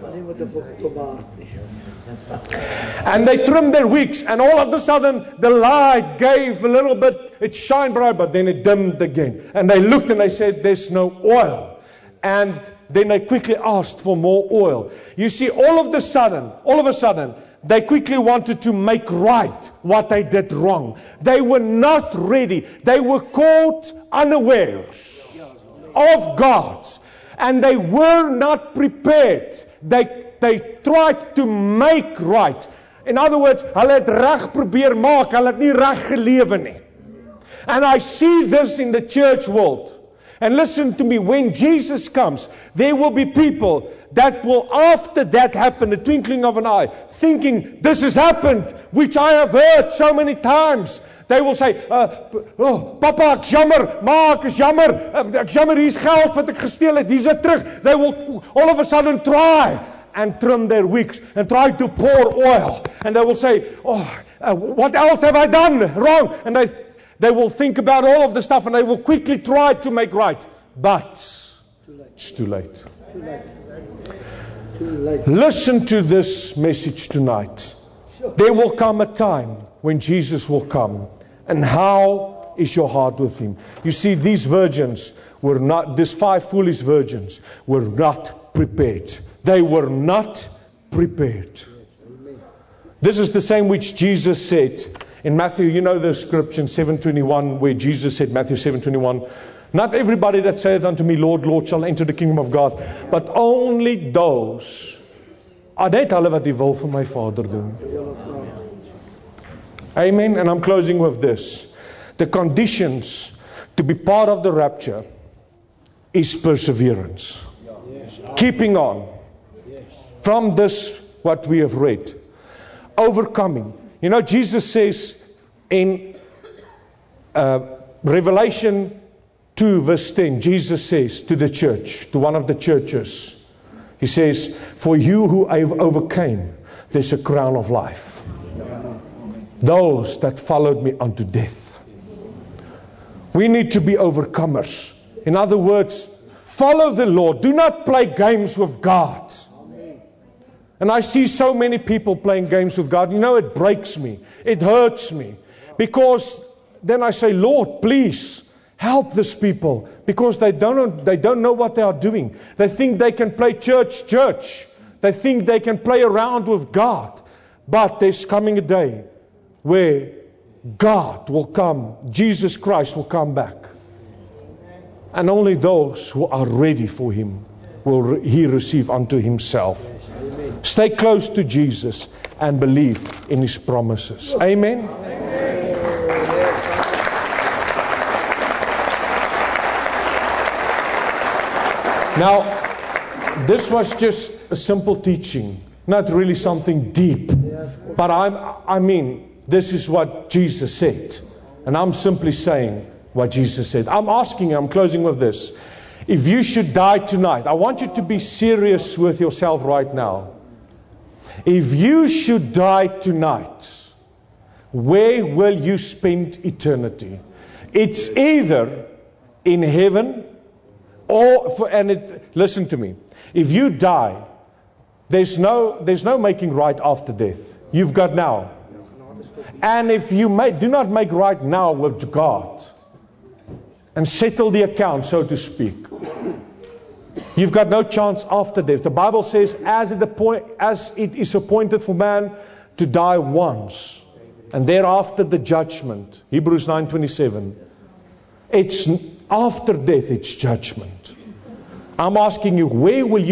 And they trimmed their wicks, and all of a sudden the light gave a little bit, it shined bright, but then it dimmed again. And they looked and they said, there's no oil. And then they quickly asked for more oil. You see, all of a sudden, all of a sudden, they quickly wanted to make right what they did wrong. They were not ready. They were caught unawares of God. And they were not prepared. They, they tried to make right. In other words, hulle het reg probeer maak, hulle het nie reg gelewe nie. And I see this in the church world. And listen to me, when Jesus comes, there will be people that will, after that happen, the twinkling of an eye, thinking, this has happened, which I have heard so many times. They will say, uh, oh, Papa, ek jammer, ma, ek is jammer, ek jammer, hier is geld wat ek gesteel het, hier is het terug. They will all of a sudden try and trim their wicks and try to pour oil. And they will say, oh, uh, what else have I done wrong? And they They will think about all of the stuff and they will quickly try to make right. But it's too late. Too late. Too late. Listen to this message tonight. There will come a time when Jesus will come. And how is your heart with him? You see, these virgins were not, these five foolish virgins were not prepared. They were not prepared. This is the same which Jesus said in Matthew. You know the scripture in seven twenty-one where Jesus said, Matthew seven twenty-one, not everybody that saith unto me, Lord, Lord, shall enter the kingdom of God, but only those. Net hulle wat die wil van my Vader doen. Amen. And I'm closing with this. The conditions to be part of the rapture is perseverance. Keeping on. From this, what we have read. Overcoming. You know, Jesus says in uh, Revelation two verse ten, Jesus says to the church, to one of the churches, he says, for you who have overcame, there's a crown of life. Those that followed me unto death. We need to be overcomers. In other words, follow the Lord. Do not play games with God. And I see so many people playing games with God. You know, it breaks me. It hurts me. Because then I say, Lord, please help these people. Because they don't know, they don't know what they are doing. They think they can play church, church. They think they can play around with God. But there's coming a day where God will come. Jesus Christ will come back. And only those who are ready for Him will He receive unto Himself. Stay close to Jesus and believe in His promises. Amen. Now, this was just a simple teaching, not really something deep. But I'm, I mean, this is what Jesus said. And I'm simply saying what Jesus said. I'm asking, I'm closing with this. If you should die tonight, I want you to be serious with yourself right now. If you should die tonight, where will you spend eternity? It's either in heaven or, for, and it, listen to me, if you die, there's no, there's no making right after death. You've got now. And if you may, do not make right now with God and settle the account, so to speak, you've got no chance after death. The Bible says, as it, appoint, as it is appointed for man to die once, and thereafter the judgment. Hebrews nine twenty-seven. It's after death, it's judgment. I'm asking you, where will you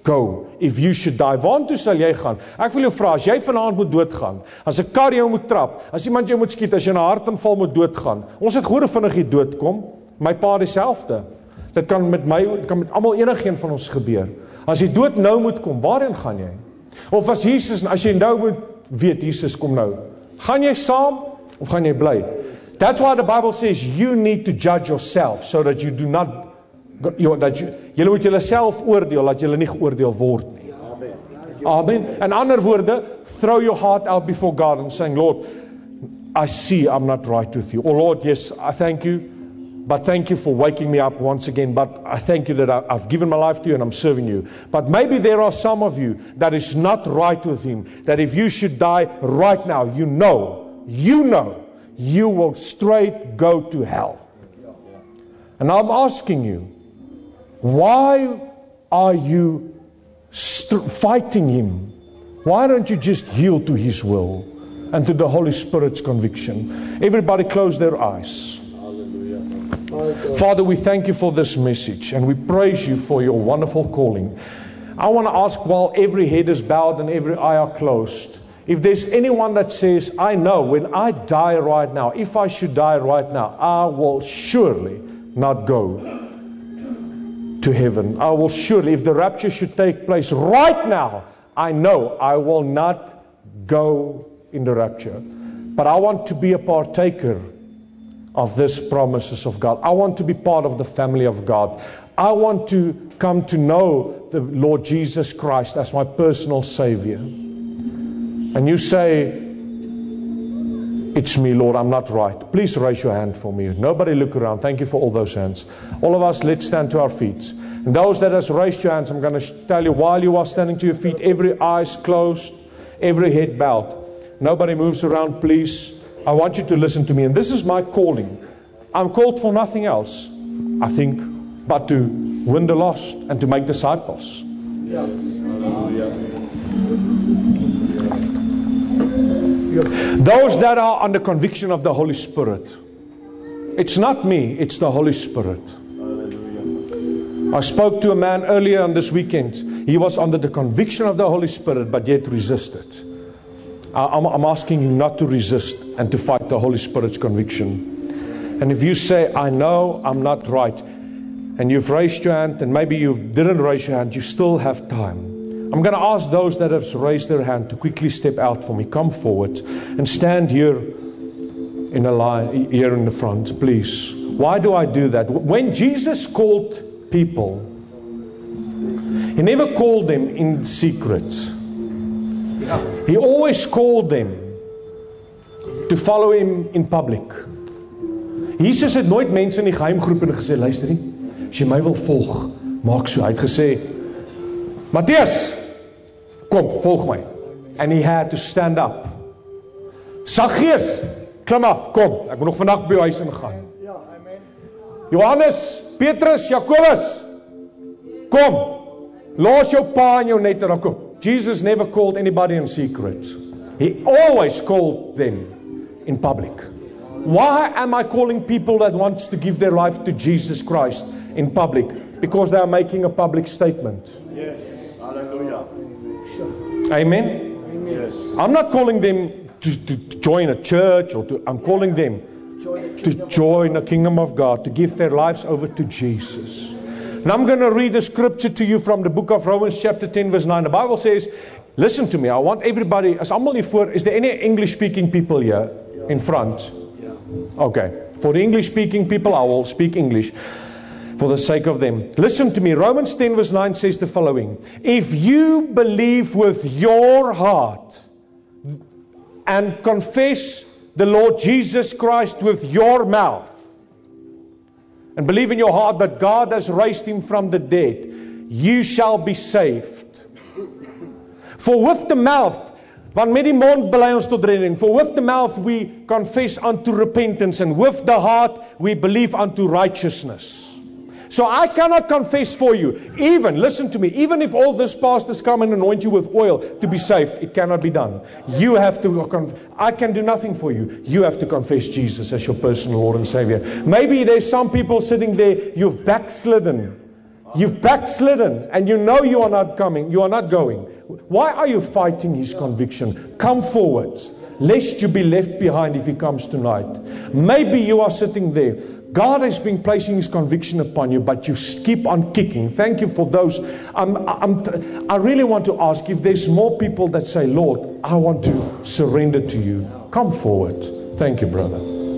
go. If you should die. Waartoe sal jy gaan? Ek wil jou vra, as jy vanaand moet doodgaan, as 'n kar jou moet trap, as iemand jou moet skiet, as jy 'n hartaanval moet doodgaan. Ons het gehoor vinnig hier doodkom. My pa dieselfde. Dit kan met my, dit kan met almal enigeen van ons gebeur. As jy dood nou moet kom, waarheen gaan jy? Of as Jesus, as jy nou moet weet, Jesus kom nou. Gaan jy saam of gaan jy bly? That's why the Bible says you need to judge yourself so that you do not you, that you, julle moet julle self oordeel dat julle nie geoordeel word nie. Amen. In ander woorde, throw your heart out before God and saying, Lord, I see I'm not right with you. Oh Lord, yes, I thank you, but thank you for waking me up once again. But I thank you that I, I've given my life to you and I'm serving you. But maybe there are some of you that is not right with him, that if you should die right now, you know, you know, you will straight go to hell. And I'm asking you, why are you st- fighting him? Why don't you just yield to his will and to the Holy Spirit's conviction? Everybody close their eyes. Father, we thank you for this message and we praise you for your wonderful calling. I want to ask, while every head is bowed and every eye are closed, if there's anyone that says, I know when I die right now, if I should die right now, I will surely not go to heaven. I will surely, if the rapture should take place right now, I know I will not go in the rapture. But I want to be a partaker of these promises of God. I want to be part of the family of God. I want to come to know the Lord Jesus Christ as my personal Savior. And you say, it's me, Lord, I'm not right. Please raise your hand for me. Nobody look around. Thank you for all those hands. All of us, let's stand to our feet. And those that has raised your hands, I'm going to tell you, while you are standing to your feet, every eyes closed, every head bowed. Nobody moves around, please. I want you to listen to me. And this is my calling. I'm called for nothing else, I think, but to win the lost and to make disciples. Yes. Those that are under conviction of the Holy Spirit. It's not me, it's the Holy Spirit. I spoke to a man earlier on this weekend. He was under the conviction of the Holy Spirit, but yet resisted. I'm, I'm asking you not to resist and to fight the Holy Spirit's conviction. And if you say, I know I'm not right, and you've raised your hand, and maybe you didn't raise your hand, you still have time. I'm going to ask those that have raised their hand to quickly step out for me. Come forward and stand here in a line, here in the front, please. Why do I do that? When Jesus called people, He never called them in secret. He always called them to follow Him in public. Jesus het nooit mense in die geheimgroep en gesê, luister nie, as jy my wil volg, maak so. Hy het gesê, Matthias, kom, volg my. And he had to stand up. Zacchaeus, klim af, kom. Ek moet nog vandag by jou huis ingaan. Johannes, Petrus, Jakobus, kom. Los jou pa en jou net en dan kom. Jesus never called anybody in secret. He always called them in public. Why am I calling people that want to give their life to Jesus Christ in public? Because they are making a public statement. Yes. Hallelujah. Amen? Yes. I'm not calling them to, to join a church or to, I'm calling them to join the kingdom of God, to give their lives over to Jesus. And I'm going to read a scripture to you from the book of Romans chapter ten verse nine. The Bible says, listen to me, I want everybody, as almal hier voor, is there any English speaking people here in front? Okay. For the English speaking people, I will speak English for the sake of them. Listen to me. Romans ten verse nine says the following. If you believe with your heart and confess the Lord Jesus Christ with your mouth and believe in your heart that God has raised Him from the dead, you shall be saved. For with the mouth, want met die mond bely ons tot redding. For with the mouth we confess unto repentance, and with the heart we believe unto righteousness. So I cannot confess for you. Even, listen to me, even if all these pastors come and anoint you with oil to be saved, it cannot be done. You have to, conf- I can do nothing for you. You have to confess Jesus as your personal Lord and Savior. Maybe there's some people sitting there, you've backslidden. You've backslidden and you know you are not coming, you are not going. Why are you fighting his conviction? Come forward, lest you be left behind if he comes tonight. Maybe you are sitting there. God has been placing his conviction upon you, but you keep on kicking. Thank you for those. I'm, I'm, I really want to ask if there's more people that say, Lord, I want to surrender to you. Come forward. Thank you, brother.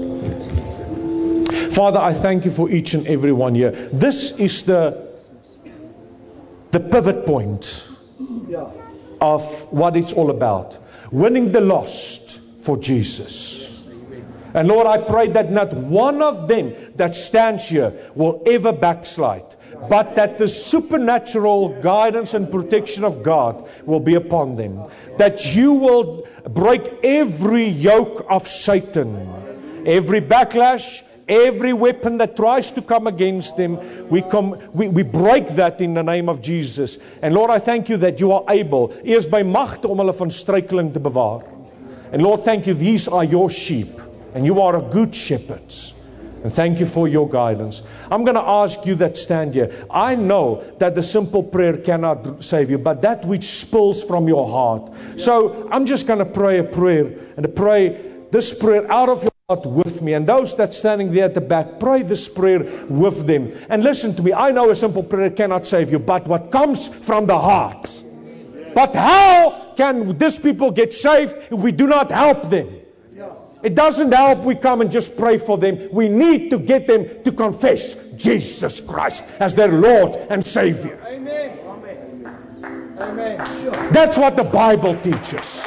Father, I thank you for each and every one here. This is the, the pivot point of what it's all about. Winning the lost for Jesus. And Lord, I pray that not one of them that stands here will ever backslide, but that the supernatural guidance and protection of God will be upon them. That you will break every yoke of Satan, every backlash, every weapon that tries to come against them. We come, we, we break that in the name of Jesus. And Lord, I thank you that you are able, eers by magte om hulle van struikeling te bewaar. And Lord, thank you, these are your sheep. And you are a good shepherd. And thank you for your guidance. I'm going to ask you that stand here. I know that the simple prayer cannot save you, but that which spills from your heart. So I'm just going to pray a prayer and pray this prayer out of your heart with me. And those that standing there at the back, pray this prayer with them. And listen to me. I know a simple prayer cannot save you, but what comes from the heart. But how can these people get saved if we do not help them? It doesn't help we come and just pray for them. We need to get them to confess Jesus Christ as their Lord and Savior. Amen. Amen. That's what the Bible teaches.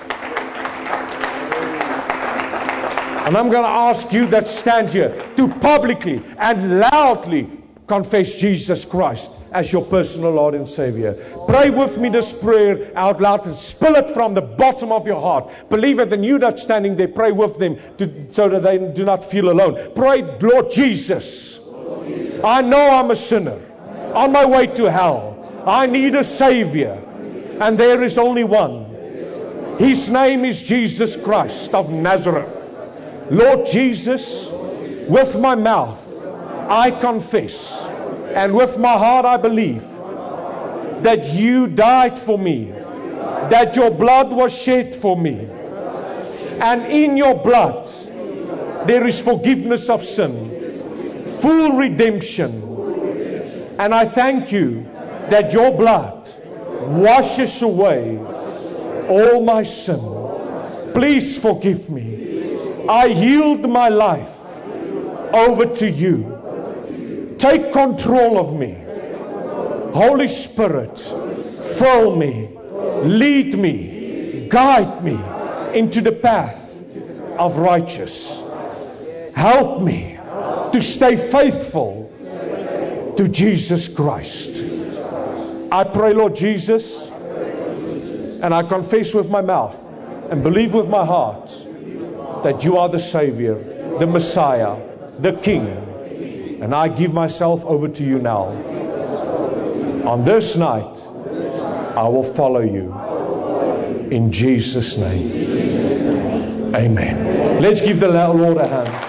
And I'm going to ask you that stand here to publicly and loudly confess Jesus Christ as your personal Lord and Savior. Pray with me this prayer out loud and spill it from the bottom of your heart. Believe it, and you that standing there, pray with them to, so that they do not feel alone. Pray, Lord Jesus, I know I'm a sinner on my way to hell. I need a Savior, and there is only one. His name is Jesus Christ of Nazareth. Lord Jesus, with my mouth I confess, and with my heart I believe that you died for me, that your blood was shed for me, and in your blood there is forgiveness of sin, full redemption. And I thank you that your blood washes away all my sin. Please forgive me. I yield my life over to you. Take control of me. Holy Spirit, fill me, lead me, guide me into the path of righteousness. Help me to stay faithful to Jesus Christ. I pray, Lord Jesus, and I confess with my mouth and believe with my heart that you are the Savior, the Messiah, the King. And I give myself over to you now. On this night, I will follow you. In Jesus' name. Amen. Let's give the Lord a hand.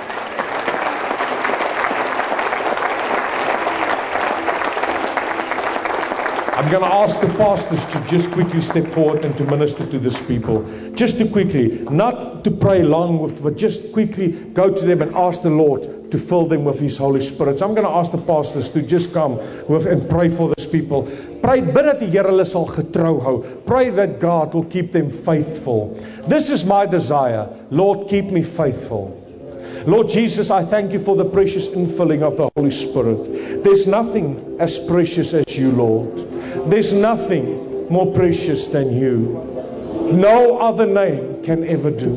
I'm going to ask the pastors to just quickly step forward and to minister to these people. Just to quickly, not to pray long with, but just quickly go to them and ask the Lord to fill them with His Holy Spirit. So I'm going to ask the pastors to just come with and pray for these people. Pray, bid dat die Here hulle sal getrou hou. Pray that God will keep them faithful. This is my desire. Lord, keep me faithful. Lord Jesus, I thank you for the precious infilling of the Holy Spirit. There's nothing as precious as you, Lord. There's nothing more precious than you. No other name can ever do.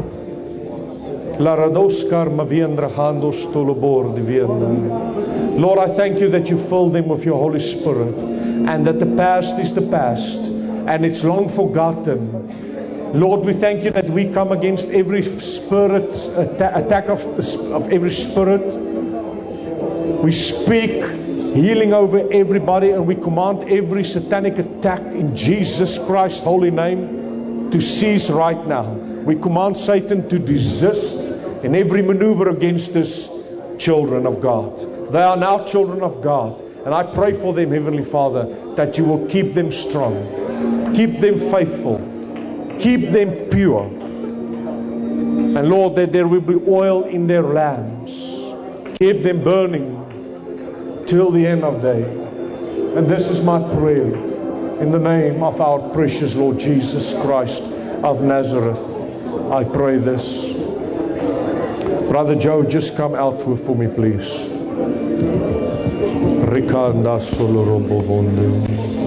Lord, I thank you that you fill them with your Holy Spirit, and that the past is the past and it's long forgotten. Lord, we thank you that we come against every spirit atta- attack of, of every spirit. We speak healing over everybody, and we command every satanic attack in Jesus Christ's holy name to cease right now. We command Satan to desist in every maneuver against us children of God. They are now children of God, And I pray for them, Heavenly Father, that you will keep them strong, keep them faithful, keep them pure. And Lord, that there will be oil in their lamps. Keep them burning till the end of day. And this is my prayer in the name of our precious Lord Jesus Christ of Nazareth. I pray this. Brother Joe, just come out for, for me, please. Rikanda solorobo vonde.